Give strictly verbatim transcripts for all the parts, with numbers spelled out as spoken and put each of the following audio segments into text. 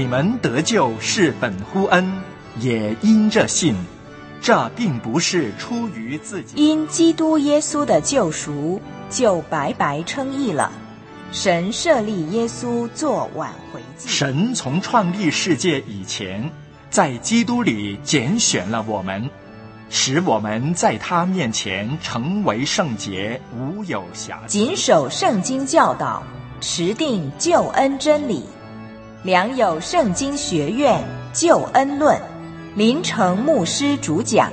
你们得救是本乎恩，也因着信。这并不是出于自己， 因基督耶稣的救赎，就白白称义了。神设立耶稣做挽回祭。 神从创立世界以前，在基督里拣选了我们，使我们在他面前成为圣洁，无有瑕疵。 谨守圣经教导，持定救恩真理，良友圣经学院救恩论，林成牧师主讲。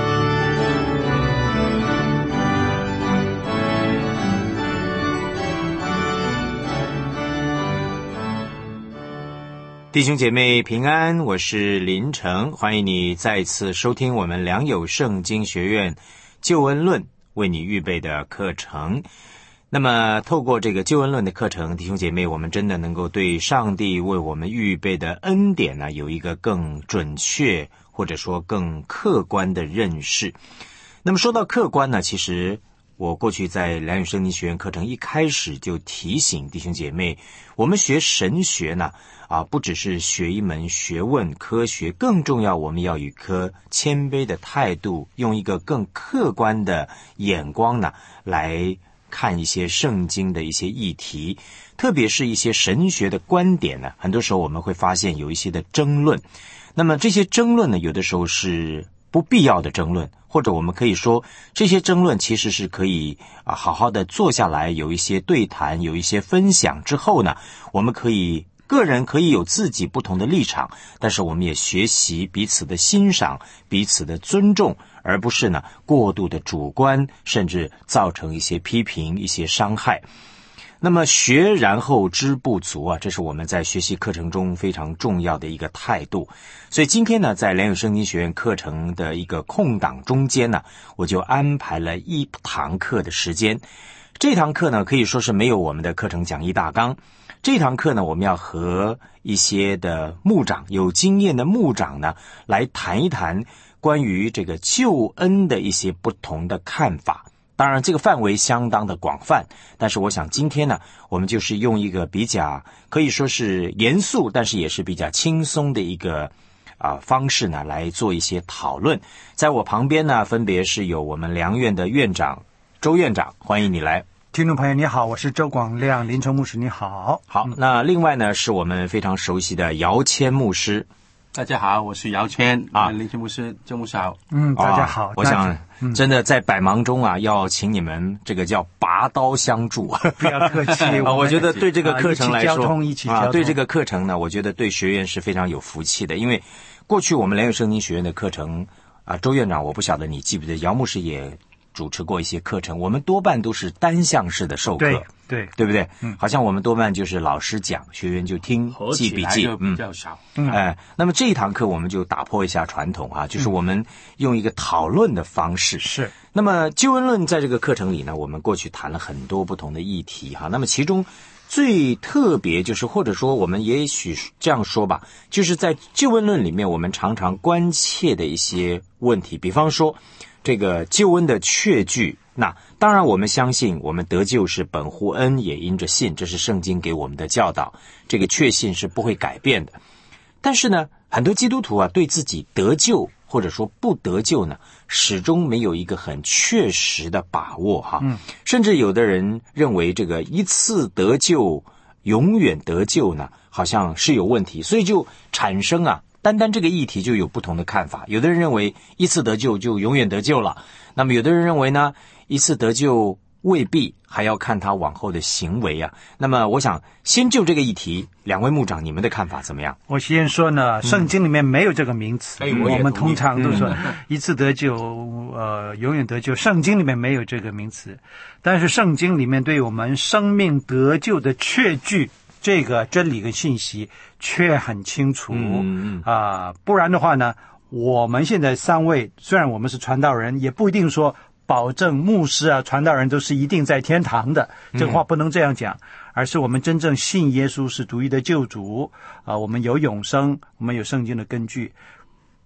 弟兄姐妹平安，我是林成，欢迎你再次收听我们良友圣经学院救恩论为你预备的课程。那么透过这个救恩论的课程，弟兄姐妹，我们真的能够对上帝为我们预备的恩典呢，有一个更准确或者说更客观的认识。那么说到客观呢，其实我过去在良友圣经学院课程一开始就提醒弟兄姐妹，我们学神学呢啊，不只是学一门学问科学，更重要我们要以颗谦卑的态度，用一个更客观的眼光呢来看一些圣经的一些议题，特别是一些神学的观点呢，很多时候我们会发现有一些的争论。那么这些争论呢，有的时候是不必要的争论，或者我们可以说这些争论其实是可以啊好好的坐下来有一些对谈，有一些分享之后呢，我们可以个人可以有自己不同的立场，但是我们也学习彼此的欣赏，彼此的尊重，而不是呢过度的主观，甚至造成一些批评，一些伤害。那么学然后知不足啊，这是我们在学习课程中非常重要的一个态度。所以今天呢，在良友圣经学院课程的一个空档中间呢，我就安排了一堂课的时间。这堂课呢，可以说是没有我们的课程讲义大纲。这堂课呢，我们要和一些的牧长，有经验的牧长呢，来谈一谈关于这个救恩的一些不同的看法。当然这个范围相当的广泛，但是我想今天呢，我们就是用一个比较可以说是严肃，但是也是比较轻松的一个啊方式呢，来做一些讨论。在我旁边呢，分别是有我们良院的院长周院长，欢迎你来。 听众朋友你好，我是周广亮，林成牧师你好。 好，那另外呢，是我们非常熟悉的姚谦牧师。 大家好，我是姚谦啊，林谦牧师，周牧师好。 嗯，大家好。 啊、我想、嗯、真的在百忙中啊，要请你们这个叫拔刀相助， 不要客气。 啊，我觉得对这个课程来说， 啊、一起交通，一起交通啊，对这个课程呢，我觉得对学员是非常有福气的，因为过去我们良友圣经学院的课程啊，周院长，我不晓得你记不记得，姚牧师也主持过一些课程，我们多半都是单向式的授课， 对对， 对不对？ 嗯， 好像我们多半就是老师讲，学员就听记笔记， 比较少。 嗯，哎、呃，那么这一堂课我们就打破一下传统啊，就是我们用一个讨论的方式。 是、嗯。 那么救恩论在这个课程里呢，我们过去谈了很多不同的议题哈。那么其中最特别就是，或者说我们也许这样说吧，就是在救恩论里面，我们常常关切的一些问题，比方说这个救恩的确据。那当然我们相信我们得救是本乎恩，也因着信，这是圣经给我们的教导，这个确信是不会改变的。但是呢，很多基督徒啊，对自己得救或者说不得救呢，始终没有一个很确实的把握哈。嗯，甚至有的人认为这个一次得救永远得救呢，好像是有问题，所以就产生啊单单这个议题就有不同的看法。有的人认为一次得救就永远得救了，那么有的人认为呢，一次得救未必，还要看他往后的行为啊。那么我想先就这个议题，两位牧长你们的看法怎么样？ 我先说呢，圣经里面没有这个名词、 嗯、 我们通常都说一次得救、嗯、呃，永远得救，圣经里面没有这个名词。但是圣经里面对我们生命得救的确据，这个真理跟信息却很清楚啊、 嗯呃，不然的话呢，我们现在三位虽然我们是传道人，也不一定说保证牧师啊传道人都是一定在天堂的，这个话不能这样讲、嗯、而是我们真正信耶稣是独一的救主啊、呃，我们有永生，我们有圣经的根据。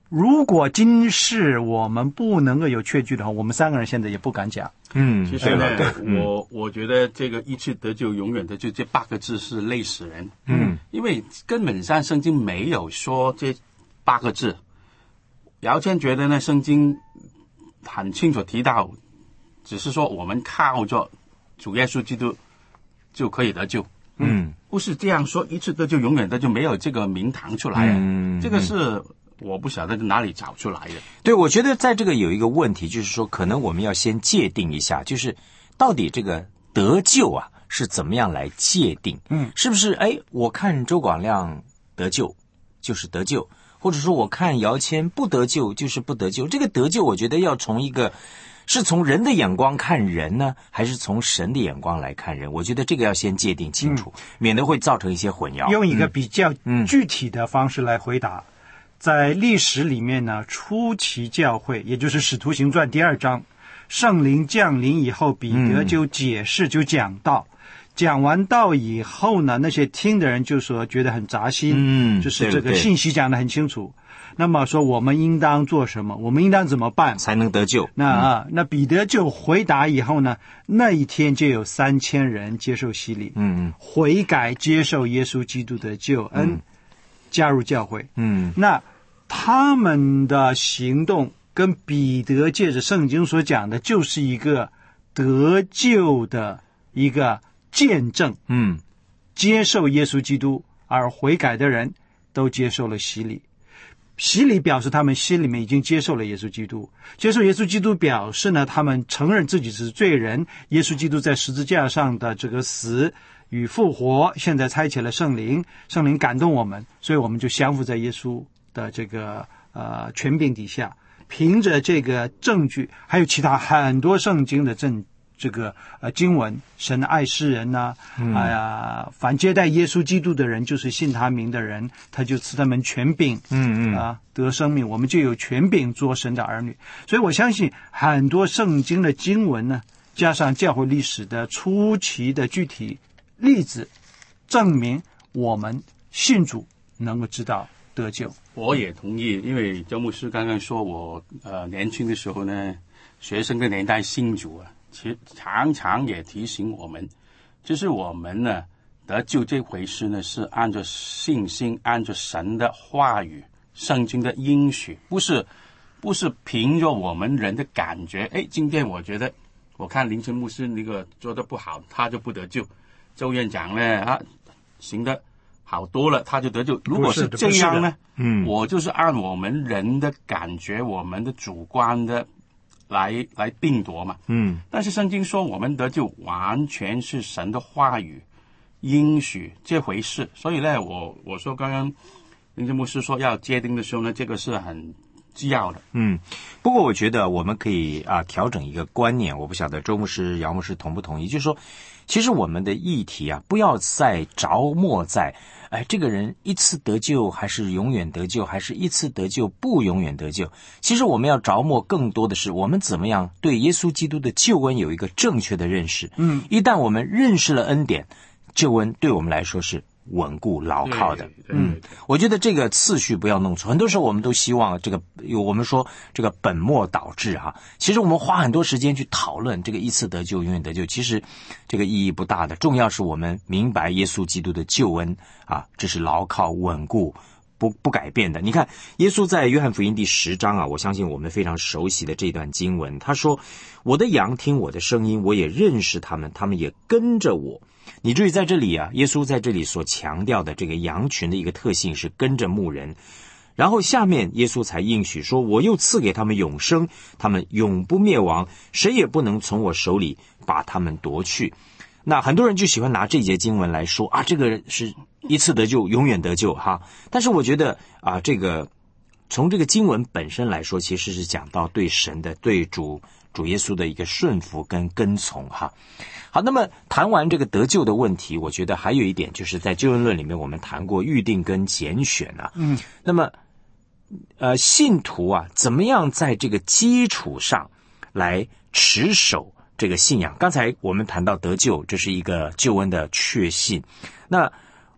如果今世我们不能够有确据的话，我们三个人现在也不敢讲。 嗯， 其实呢， 对我我觉得这个一次得救永远得救这八个字是累死人。 嗯， 因为根本上圣经没有说这八个字。姚谦觉得呢，圣经很清楚提到，只是说我们靠着主耶稣基督就可以得救。 嗯， 不是这样说，一次得救永远得救，没有这个名堂出来啊。 嗯， 这个是我不晓得哪里找出来的。 对，我觉得在这个有一个问题，就是说可能我们要先界定一下，就是到底这个得救啊是怎么样来界定？ 嗯， 是不是哎，我看周广亮得救就是得救，或者说我看姚谦不得救就是不得救？这个得救我觉得要从一个是从人的眼光看人呢，还是从神的眼光来看人？我觉得这个要先界定清楚，嗯、免得会造成一些混淆。 用一个比较具体的方式来回答。嗯嗯，在历史里面呢，初期教会，也就是《使徒行传》第二章，圣灵降临以后，彼得就解释，就讲道。嗯、讲完道以后呢，那些听的人就说觉得很扎心， 嗯， 就是这个信息讲得很清楚。那么说我们应当做什么？我们应当怎么办才能得救？ 那啊，嗯、那彼得就回答以后呢，那一天就有三千人接受洗礼， 嗯嗯， 悔改接受耶稣基督的救恩。嗯，加入教会。 嗯， 那他们的行动跟彼得借着圣经所讲的就是一个得救的一个见证。 嗯， 接受耶稣基督而悔改的人都接受了洗礼。洗礼表示他们心里面已经接受了耶稣基督，接受耶稣基督表示呢，他们承认自己是罪人，耶稣基督在十字架上的这个死与复活，现在差遣了圣灵，圣灵感动我们，所以我们就降服在耶稣的这个呃权柄底下。凭着这个证据，还有其他很多圣经的证这个呃经文，神爱世人呐、啊，哎、嗯、呀、呃，凡接待耶稣基督的人，就是信他名的人，他就赐他们权柄， 嗯嗯啊，得生命，我们就有权柄做神的儿女。所以我相信很多圣经的经文呢，加上教会历史的初期的具体例子，证明我们信主能够知道得救。 我也同意，因为周牧师刚刚说我呃年轻的时候呢，学生的年代信主啊，其实常常也提醒我们，就是我们呢得救这回事呢，是按照信心，按照神的话语、圣经的应许，不是不是凭着我们人的感觉。哎，今天我觉得我看林晨牧师那个做得不好，他就不得救；周院长呢啊行得好多了，他就得救。如果是这样呢， 嗯， 我就是按我们人的感觉，我们的主观的来来定夺嘛， 嗯。 但是圣经说我们得救完全是神的话语应许这回事，所以呢，我我说刚刚林晨牧师说要界定的时候呢，这个是很必要的。 嗯，不过我觉得我们可以啊调整一个观念，我不晓得周牧师、姚牧师同不同意，就是说，其实我们的议题啊，不要再着墨在，哎，这个人一次得救还是永远得救，还是一次得救不永远得救。其实我们要着墨更多的是，我们怎么样对耶稣基督的救恩有一个正确的认识。 嗯， 一旦我们认识了恩典，救恩对我们来说是稳固牢靠的。嗯，我觉得这个次序不要弄错。很多时候我们都希望这个，有我们说这个本末倒置哈、啊。其实我们花很多时间去讨论这个一次得救永远得救，其实这个意义不大的。重要是我们明白耶稣基督的救恩啊，这是牢靠稳固不不改变的。你看耶稣在约翰福音第十章啊，我相信我们非常熟悉的这段经文，他说，我的羊听我的声音，我也认识他们，他们也跟着我。你注意在这里啊，耶稣在这里所强调的这个羊群的一个特性是跟着牧人，然后下面耶稣才应许说，我又赐给他们永生，他们永不灭亡，谁也不能从我手里把他们夺去。那很多人就喜欢拿这节经文来说啊，这个是一次得救永远得救哈。但是我觉得啊，这个从这个经文本身来说，其实是讲到对神的、对主主耶稣的一个顺服跟跟从哈。好，那么谈完这个得救的问题，我觉得还有一点就是在救恩论里面我们谈过预定跟拣选啊。 嗯， 那么呃信徒啊怎么样在这个基础上来持守这个信仰？刚才我们谈到得救，这是一个救恩的确信。那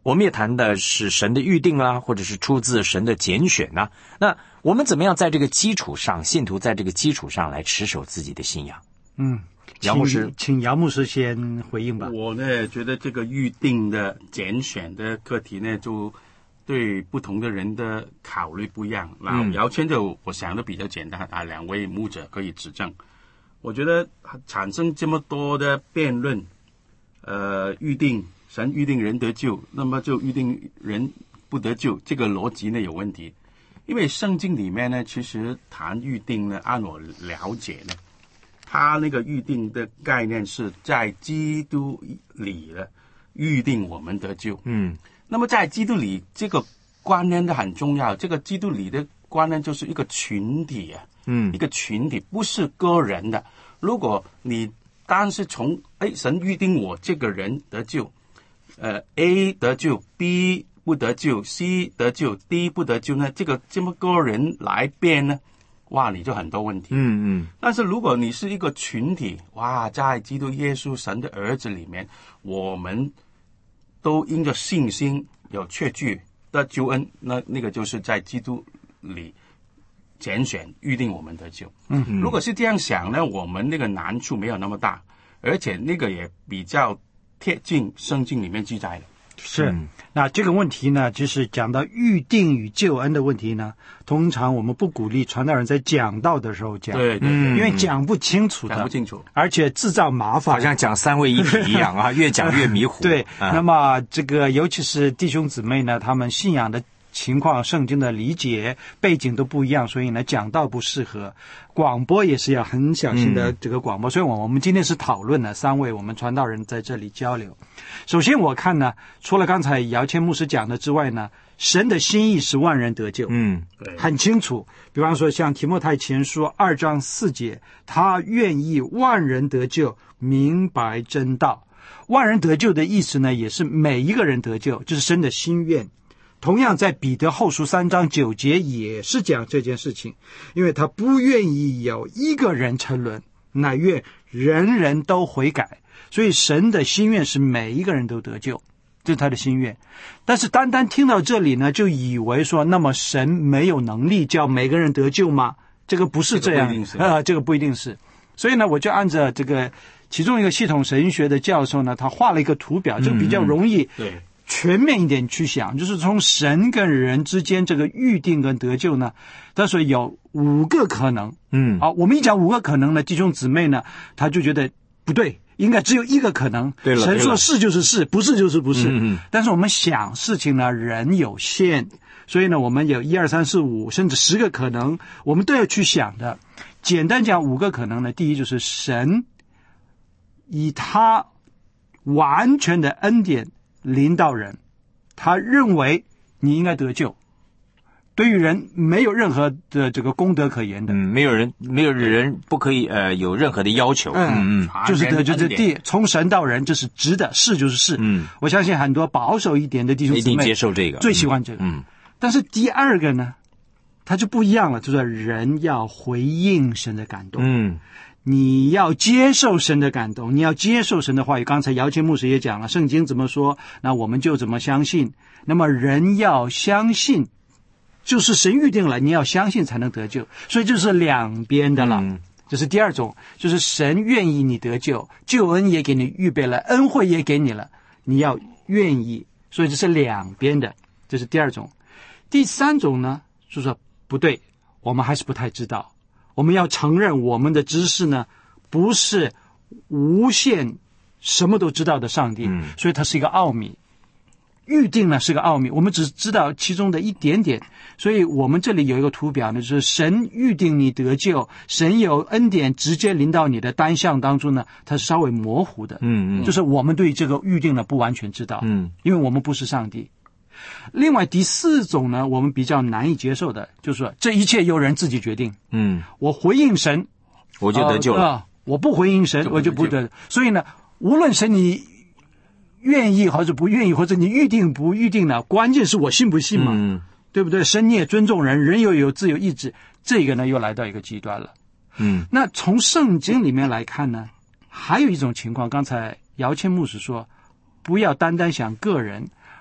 我们也谈的是神的预定啦，或者是出自神的拣选呐。那我们怎么样在这个基础上，信徒在这个基础上来持守自己的信仰？ 嗯， 姚牧师， 请请姚牧师先回应吧。 我呢觉得这个预定的拣选的课题呢，就对不同的人的考虑不一样。那嗯姚谦就我想的比较简单啊，两位牧者可以指正。我觉得产生这么多的辩论，呃，预定神预定人得救，那么就预定人不得救，这个逻辑呢有问题。因为圣经里面呢，其实谈预定呢，按我了解呢，他那个预定的概念是在基督里的预定我们得救。 嗯， 那么在基督里这个观念的很重要，这个基督里的观念就是一个群体啊， 嗯一个群体，不是个人的。如果你单是从哎神预定我这个人得救，呃 A 得救 ，B 不得救 ，C 得救 ，D 不得救呢，这个这么个人来变呢，哇，你就很多问题。 嗯嗯但是如果你是一个群体，哇，在基督耶稣神的儿子里面，我们都因着信心有确据的救恩，那那个就是在基督里拣选预定我们得救。 嗯， 如果是这样想呢，我们那个难处没有那么大，而且那个也比较贴近圣经里面记载的。 是嗯， 那这个问题呢，就是讲到预定与救恩的问题呢，通常我们不鼓励传道人在讲道的时候讲， 对对对， 嗯因为讲不清楚的， 讲不清楚。 而且制造麻烦， 好像讲三位一体一样啊，越讲越迷糊。 对， 啊、 那么这个尤其是弟兄姊妹呢，他们信仰的情况、圣经的理解背景都不一样，所以呢，讲道不适合。广播也是要很小心的这个广播，所以我我们今天是讨论了三位我们传道人在这里交流。首先我看呢，除了刚才姚谦牧师讲的之外呢，神的心意是万人得救， 嗯对， 很清楚。比方说像提摩太前书二章四节，他愿意万人得救，明白真道。万人得救的意思呢，也是每一个人得救，就是神的心愿。同样在彼得后书三章九节也是讲这件事情，因为他不愿意有一个人沉沦，乃愿人人都悔改。所以神的心愿是每一个人都得救，这是他的心愿。但是单单听到这里呢，就以为说那么神没有能力叫每个人得救吗？这个不是这样， 这个不一定是呃，这个不一定是。所以呢，我就按照这个其中一个系统神学的教授呢，他画了一个图表，这个比较容易对， 全面一点去想，就是从神跟人之间这个预定跟得救呢，他说有五个可能。 嗯， 好，我们一讲五个可能呢，弟兄姊妹呢，他就觉得不对，应该只有一个可能。 对了神说对了是就是是，不是就是不是。 嗯嗯但是我们想事情呢，人有限，所以呢，我们有一二三四五甚至十个可能，我们都要去想的。简单讲五个可能呢，第一就是神以他完全的恩典临到人，他认为你应该得救，对于人没有任何的这个功德可言的。 嗯，没有人没有人不可以呃有任何的要求。嗯嗯就是得就是恩典第从神到人，这是直的，是就是是。 嗯， 我相信很多保守一点的弟兄一定姊妹接受这个， 最喜欢这个。 嗯但是第二个呢，它就不一样了，就是人要回应神的感动。 嗯你要接受神的感动，你要接受神的话语。刚才姚谦牧师也讲了，圣经怎么说，那我们就怎么相信。那么人要相信，就是神预定了，你要相信才能得救。所以这是两边的了。 嗯这是第二种，就是神愿意你得救，救恩也给你预备了，恩惠也给你了，你要愿意。所以这是两边的，这是第二种。第三种呢，就是说不对，我们还是不太知道。我们要承认我们的知识呢，不是无限什么都知道的上帝， 嗯所以它是一个奥秘。预定呢是个奥秘，我们只知道其中的一点点，所以我们这里有一个图表呢，就是神预定你得救，神有恩典直接临到你的单项当中呢，它是稍微模糊的。 嗯嗯就是我们对这个预定呢不完全知道， 嗯， 因为我们不是上帝。另外第四种呢，我们比较难以接受的，就是说这一切由人自己决定。 嗯， 我回应神， 我就得救了。 呃呃我不回应神， 就不我就不得得。所以呢，无论神你愿意或者不愿意，或者你预定不预定呢，关键是我信不信嘛， 嗯对不对？神你也尊重人，人又有自由意志，这个呢又来到一个极端了。 嗯那从圣经里面来看呢，还有一种情况，刚才姚谦牧师说，不要单单想个人，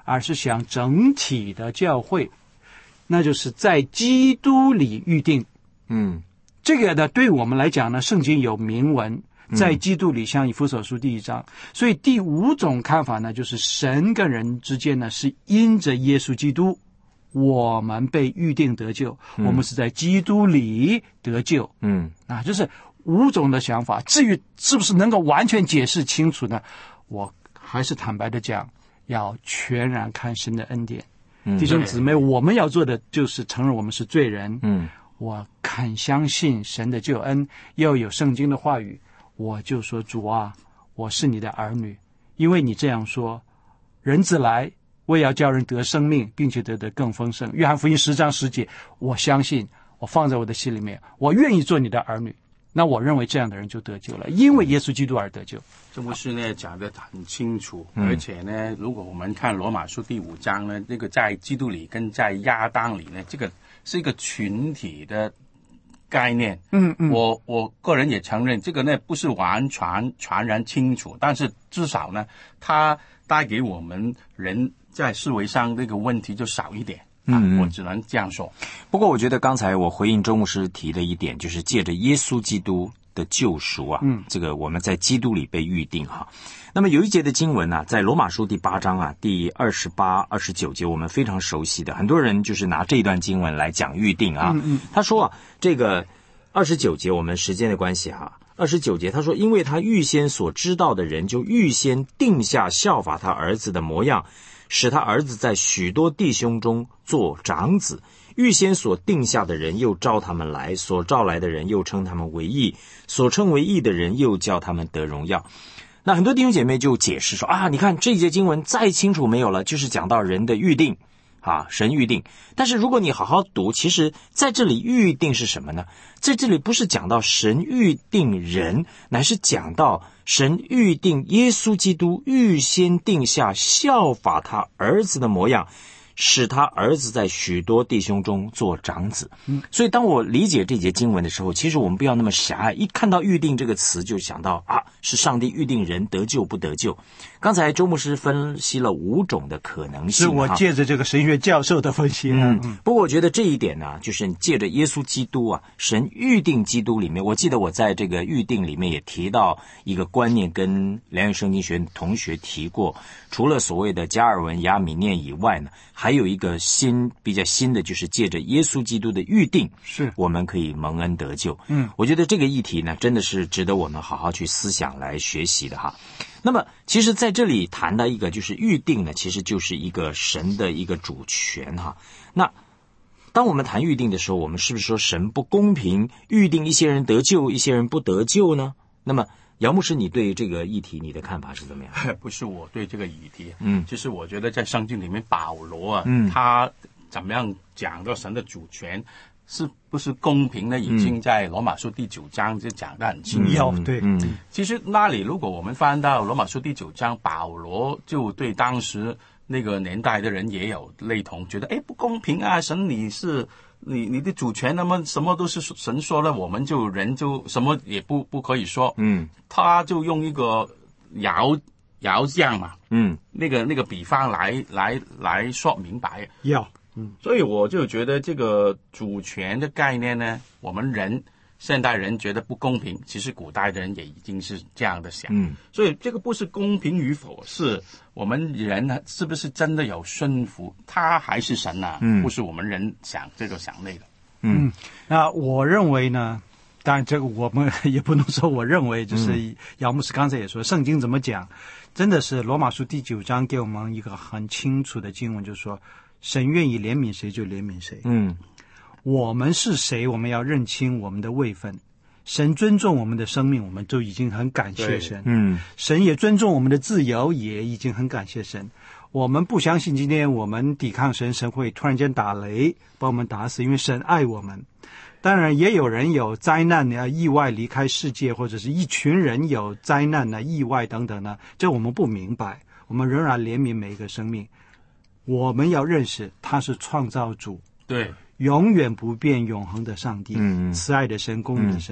而是想整体的教会，那就是在基督里预定。 嗯， 这个呢，对我们来讲呢，圣经有明文，在基督里，像以弗所书第一章。所以第五种看法呢，就是神跟人之间呢，是因着耶稣基督，我们被预定得救，嗯、我们是在基督里得救。 嗯， 啊，就是五种的想法。至于是不是能够完全解释清楚呢？我还是坦白的讲，要全然看神的恩典。嗯、弟兄姊妹，我们要做的就是承认我们是罪人。 嗯， 我肯相信神的救恩，又有圣经的话语，我就说主啊，我是你的儿女，因为你这样说，人子来我也要叫人得生命，并且得得更丰盛。约翰福音十章十节，我相信，我放在我的心里面，我愿意做你的儿女。那我认为这样的人就得救了，因为耶稣基督而得救。 这不是呢讲得很清楚，嗯、而且呢，如果我们看罗马书第五章呢，这个在基督里跟在亚当里呢，这个是一个群体的概念。嗯嗯，我我个人也承认这个呢不是完全全然清楚，但是至少呢，它带给我们人在思维上这个问题就少一点。嗯，我只能这样说。 不过我觉得刚才我回应周牧师提的一点，就是借着耶稣基督的救赎啊，嗯，这个我们在基督里被预定哈。那么有一节的经文啊，在罗马书第八章啊，第二十八、二十九节，我们非常熟悉的，很多人就是拿这段经文来讲预定啊。嗯嗯，他说啊，这个二十九节，我们时间的关系哈，二十九节他说，因为他预先所知道的人，就预先定下效法他儿子的模样，使他儿子在许多弟兄中做长子。预先所定下的人，又召他们来；所召来的人，又称他们为义；所称为义的人，又叫他们得荣耀。那很多弟兄姐妹就解释说啊，你看这节经文再清楚没有了，就是讲到人的预定啊，神预定。但是如果你好好读，其实在这里预定是什么呢？在这里不是讲到神预定人，乃是讲到神预定耶稣基督预先定下效法他儿子的模样，使他儿子在许多弟兄中做长子。嗯，所以当我理解这节经文的时候，其实我们不要那么狭隘，一看到预定这个词就想到啊，是上帝预定人得救不得救。刚才周牧师分析了五种的可能性， 是我借着这个神学教授的分析。 嗯，嗯不过我觉得这一点呢、啊，就是借着耶稣基督啊，神预定基督里面，我记得我在这个预定里面也提到一个观念，跟良友圣经学院同学提过，除了所谓的加尔文、亚米念以外呢，还有一个新比较新的，就是借着耶稣基督的预定， 是我们可以蒙恩得救。 嗯， 我觉得这个议题呢，真的是值得我们好好去思想来学习的哈。那么其实在这里谈到一个就是预定呢，其实就是一个神的一个主权哈。那当我们谈预定的时候，我们是不是说神不公平，预定一些人得救，一些人不得救呢？那么姚牧师，你对这个议题你的看法是怎么样？ 不是我对这个议题， 嗯， 其实我觉得在圣经里面保罗啊， 嗯， 他怎么样讲到神的主权是不是公平呢？已经在罗马书第九章就讲得很清楚。 嗯、对， 嗯， 其实那里如果我们翻到罗马书第九章，保罗就对当时那个年代的人也有类同，觉得哎不公平啊，神你是你你的主权，那么什么都是神说了，我们就人就什么也不不可以说。 嗯， 他就用一个摇摇匠嘛， 嗯， 那个那个比方来来来说明白。 要。嗯， 所以我就觉得这个主权的概念呢，我们人现代人觉得不公平，其实古代的人也已经是这样的想。 嗯， 所以这个不是公平与否，是我们人是不是真的有顺服，他还是神啊？ 嗯， 不是我们人想这个想那个。 嗯，那我认为呢，当然这个我们也不能说我认为，就是姚牧师刚才也说，圣经怎么讲，真的是罗马书第九章给我们一个很清楚的经文，就是说神愿意怜悯谁就怜悯谁。 嗯， 我们是谁，我们要认清我们的位分。神尊重我们的生命，我们都已经很感谢神。 嗯， 神也尊重我们的自由，也已经很感谢神。我们不相信今天我们抵抗神，神会突然间打雷把我们打死，因为神爱我们。当然也有人有灾难呢，意外离开世界，或者是一群人有灾难呢、意外等等呢，这我们不明白。我们仍然怜悯每一个生命。我们要认识他是创造主， 对， 永远不变永恒的上帝， 嗯， 慈爱的神，公义的神。嗯，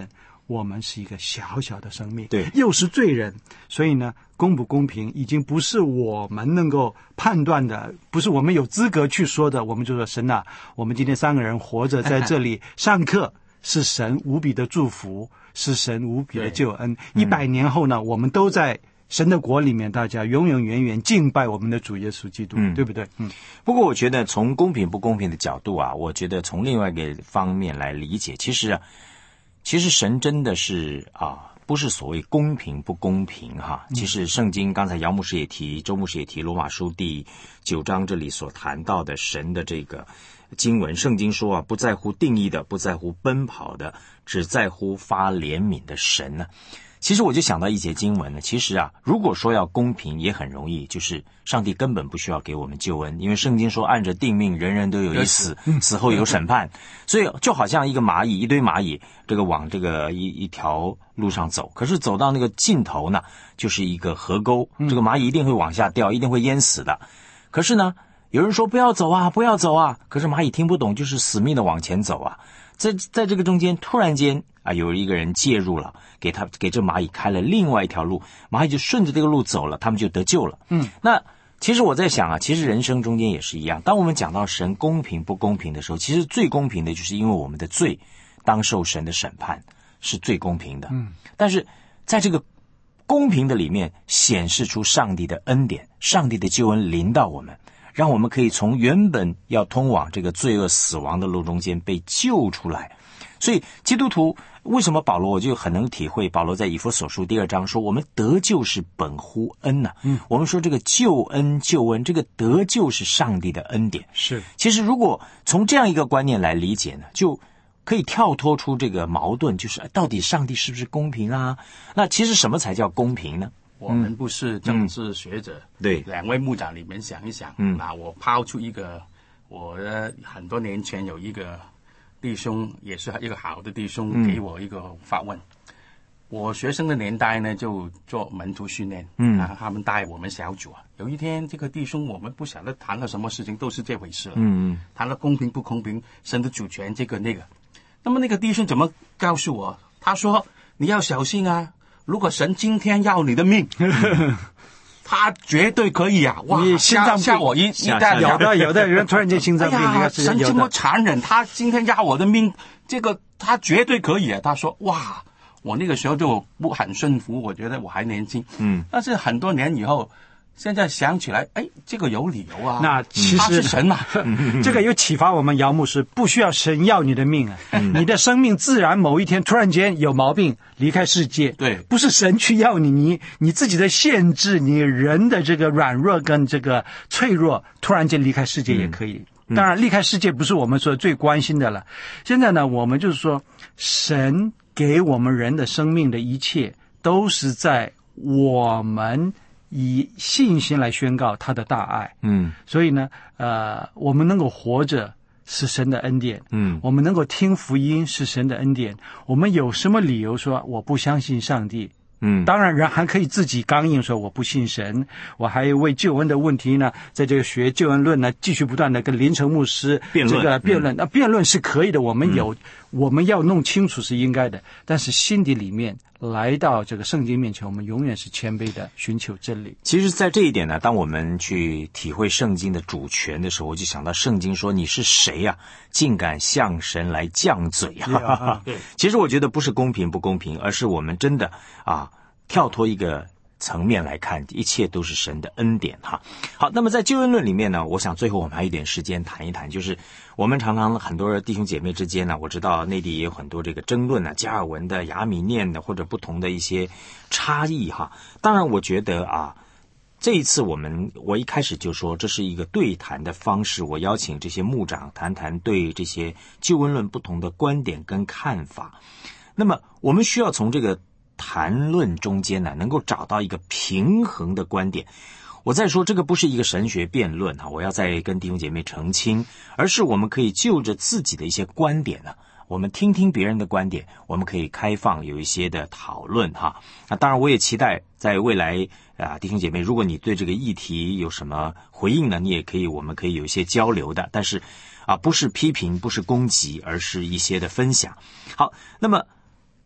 我们是一个小小的生命， 对， 又是罪人，所以呢，公不公平已经不是我们能够判断的，不是我们有资格去说的。我们就说神啊，我们今天三个人活着在这里上课，是神无比的祝福，是神无比的救恩。一百年后呢，我们都在神的国里面，大家永永远远敬拜我们的主耶稣基督，嗯、对不对？嗯。 不过我觉得从公平不公平的角度啊，我觉得从另外一个方面来理解，其实啊，其实神真的是啊，不是所谓公平不公平哈。其实圣经刚才姚牧师也提，周牧师也提，罗马书第九章这里所谈到的神的这个经文，圣经说啊，不在乎定义的，不在乎奔跑的，只在乎发怜悯的神呢。其实我就想到一节经文呢，其实啊，如果说要公平也很容易，就是上帝根本不需要给我们救恩，因为圣经说按着定命人人都有一死，死后有审判，所以就好像一个蚂蚁，一堆蚂蚁这个往这个一一条路上走，可是走到那个尽头呢，就是一个河沟，这个蚂蚁一定会往下掉，一定会淹死的。可是呢，有人说不要走啊，不要走啊，可是蚂蚁听不懂，就是死命的往前走啊。在在这个中间，突然间啊，有一个人介入了，给他给这蚂蚁开了另外一条路，蚂蚁就顺着这个路走了，他们就得救了。嗯，那其实我在想啊，其实人生中间也是一样。当我们讲到神公平不公平的时候，其实最公平的就是因为我们的罪当受神的审判，是最公平的。嗯，但是在这个公平的里面，显示出上帝的恩典，上帝的救恩临到我们。让我们可以从原本要通往这个罪恶死亡的路中间被救出来。所以基督徒为什么保罗我就很能体会，保罗在以弗所书第二章说我们得救是本乎恩呢、啊嗯、我们说这个救恩救恩这个得救是上帝的恩典。 是， 其实如果从这样一个观念来理解呢，就可以跳脱出这个矛盾，就是到底上帝是不是公平啊？那其实什么才叫公平呢？ 我们不是政治学者， 嗯、对， 两位牧长，你们想一想，嗯，那我抛出一个，我的很多年前有一个弟兄，也是一个好的弟兄，给我一个发问。嗯、我学生的年代呢，就做门徒训练，嗯，啊，他们带我们小组啊。有一天，这个弟兄我们不晓得谈了什么事情，都是这回事了，嗯嗯，谈了公平不公平，神的主权这个那个。那么那个弟兄怎么告诉我？他说：“你要小心啊。”如果神今天要你的命，他绝对可以啊！哇， 你心脏病吓我一一代有的有的人突然间心脏病， 哎呀，神这么残忍，他今天要我的命，这个他绝对可以啊！他说，哇，我那个时候就不很顺服，我觉得我还年轻，嗯，但是很多年以后。现在想起来，哎，这个有理由啊！ 那其实、嗯、 他是神嘛， 这个有启发我们姚牧师，不需要神要你的命啊，嗯、你的生命自然某一天突然间有毛病离开世界， 对， 不是神去要你，你你自己的限制，你人的这个软弱跟这个脆弱，突然间离开世界也可以。嗯、当然，离开世界不是我们说最关心的了。现在呢，我们就是说，神给我们人的生命的一切，都是在我们。以信心来宣告他的大爱，嗯，所以呢，呃，我们能够活着是神的恩典，嗯，我们能够听福音是神的恩典，我们有什么理由说我不相信上帝？嗯，当然人还可以自己刚硬说我不信神，我还为救恩的问题呢，在这个学救恩论呢，继续不断的跟林成牧师辩论， 这个辩论，那、嗯、辩论是可以的，我们有、嗯、我们要弄清楚是应该的，但是心底里面来到这个圣经面前，我们永远是谦卑的寻求真理。 其实在这一点呢，当我们去体会圣经的主权的时候，我就想到圣经说你是谁呀、啊，竟敢向神来犟嘴啊！对，其实我觉得不是公平不公平，而是我们真的啊跳脱一个层面来看，一切都是神的恩典哈。好，那么在救恩论里面呢，我想最后我们还有一点时间谈一谈，就是我们常常很多弟兄姐妹之间呢，我知道内地也有很多这个争论啊，加尔文的、亚米念的或者不同的一些差异哈。当然我觉得啊，这一次我们我一开始就说这是一个对谈的方式，我邀请这些牧长谈谈对这些救恩论不同的观点跟看法。那么我们需要从这个谈论中间呢，能够找到一个平衡的观点。我再说，这个不是一个神学辩论哈，我要再跟弟兄姐妹澄清，而是我们可以就着自己的一些观点呢，我们听听别人的观点，我们可以开放有一些的讨论哈。那当然，我也期待在未来啊，弟兄姐妹，如果你对这个议题有什么回应呢，你也可以，我们可以有一些交流的，但是啊，不是批评，不是攻击，而是一些的分享。好，那么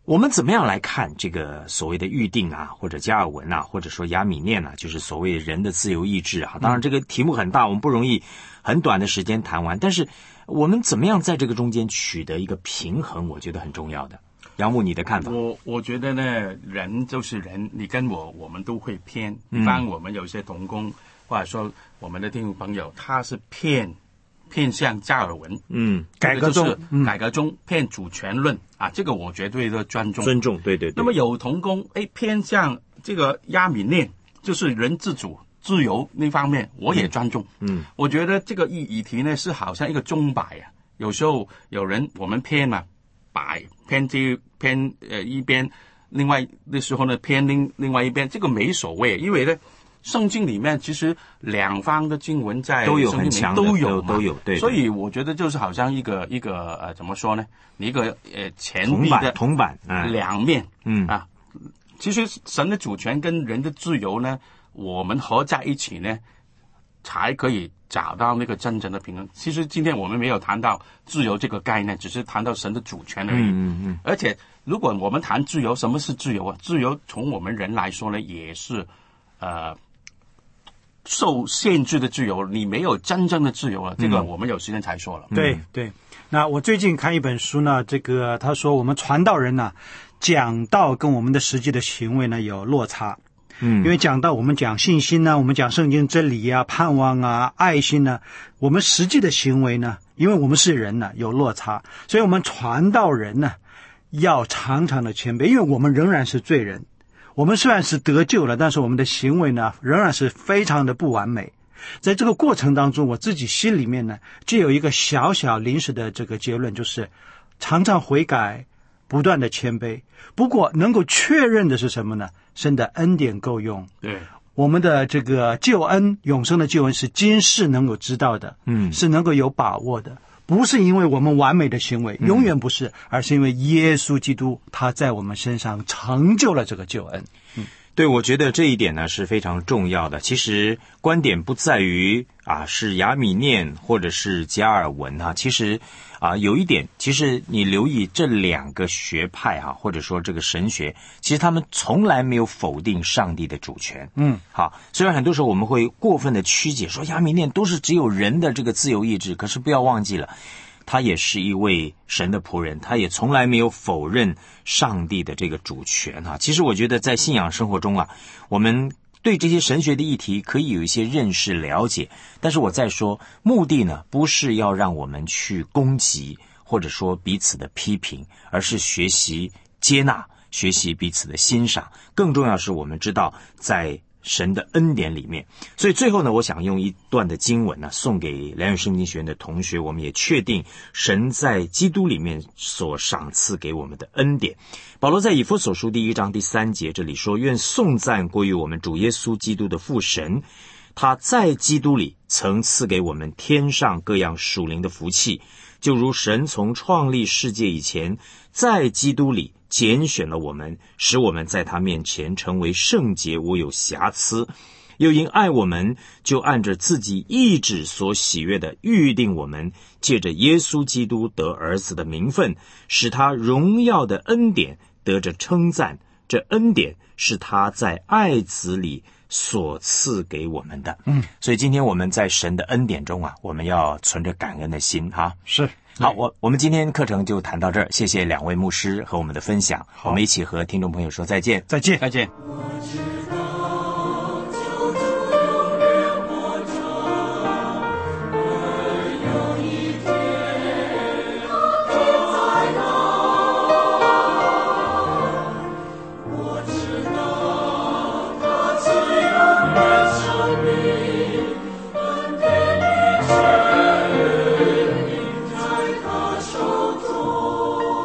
我们怎么样来看这个所谓的预定啊，或者加尔文啊，或者说亚米念啊，就是所谓人的自由意志啊？当然，这个题目很大，我们不容易很短的时间谈完。但是，我们怎么样在这个中间取得一个平衡，我觉得很重要的。杨牧，你的看法？ 我我觉得呢，人就是人，你跟我，我们都会偏。比方我们有些同工，或者说我们的听众朋友，他是偏。偏向加尔文， 嗯， 改革中， 嗯、改革中偏主权论啊，这个我绝对的尊重， 尊重，对对对。 那么有同工，哎，偏向这个亚米念，就是人自主、自由那方面，我也尊重。 嗯， 我觉得这个议议题呢，是好像一个钟摆啊，有时候有人我们偏嘛，摆偏这偏呃一边，另外的时候呢偏另另外一边，这个没所谓，因为呢。圣经里面其实两方的经文在都有很强的都有都有对， 所以我觉得就是好像一个一个呃怎么说呢？一个呃钱币的铜板两面， 嗯啊，其实神的主权跟人的自由呢，我们合在一起呢，才可以找到那个真正的平衡。其实今天我们没有谈到自由这个概念，只是谈到神的主权而已。 嗯嗯嗯。 而且如果我们谈自由，什么是自由啊？自由从我们人来说呢，也是呃。受限制的自由，你没有真正的自由了。这个我们有时间才说了。 嗯、对对，那我最近看一本书呢，这个他说我们传道人呢，讲道跟我们的实际的行为呢有落差。 嗯， 因为讲到我们讲信心呢，我们讲圣经真理啊、盼望啊、爱心呢，我们实际的行为呢，因为我们是人呢，有落差，所以我们传道人呢，要常常的谦卑，因为我们仍然是罪人。我们虽然是得救了，但是我们的行为呢，仍然是非常的不完美。在这个过程当中，我自己心里面呢，就有一个小小临时的这个结论，就是常常悔改，不断的谦卑。不过能够确认的是什么呢？神的恩典够用。 对， 我们的这个救恩，永生的救恩是今世能够知道的， 嗯， 是能够有把握的。不是因为我们完美的行为，永远不是，嗯、而是因为耶稣基督他在我们身上成就了这个救恩。嗯， 对，我觉得这一点呢是非常重要的。其实观点不在于啊是亚米念或者是加尔文啊，其实啊有一点，其实你留意这两个学派啊，或者说这个神学，其实他们从来没有否定上帝的主权。 嗯， 好，虽然很多时候我们会过分的曲解，说亚米念都是只有人的这个自由意志，可是不要忘记了。他也是一位神的仆人，他也从来没有否认上帝的这个主权啊。其实我觉得在信仰生活中啊，我们对这些神学的议题可以有一些认识了解，但是我再说，目的呢不是要让我们去攻击或者说彼此的批评，而是学习接纳，学习彼此的欣赏。更重要是我们知道在神的恩典里面。所以最后呢，我想用一段的经文呢送给良友圣经学院的同学，我们也确定神在基督里面所赏赐给我们的恩典。保罗在以弗所书第一章第三节这里说，愿颂赞归于我们主耶稣基督的父神，他在基督里曾赐给我们天上各样属灵的福气，就如神从创立世界以前，在基督里拣选了我们，使我们在他面前成为圣洁，无有瑕疵。又因爱我们，就按着自己意志所喜悦的预定我们，借着耶稣基督得儿子的名分，使他荣耀的恩典得着称赞。这恩典是他在爱子里所赐给我们的。 嗯， 所以今天我们在神的恩典中啊，我们要存着感恩的心哈。 是。 好，我我们今天课程就谈到这儿，谢谢两位牧师和我们的分享，我们一起和听众朋友说再见， 再见， 再见。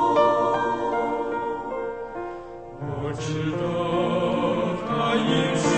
我知道他已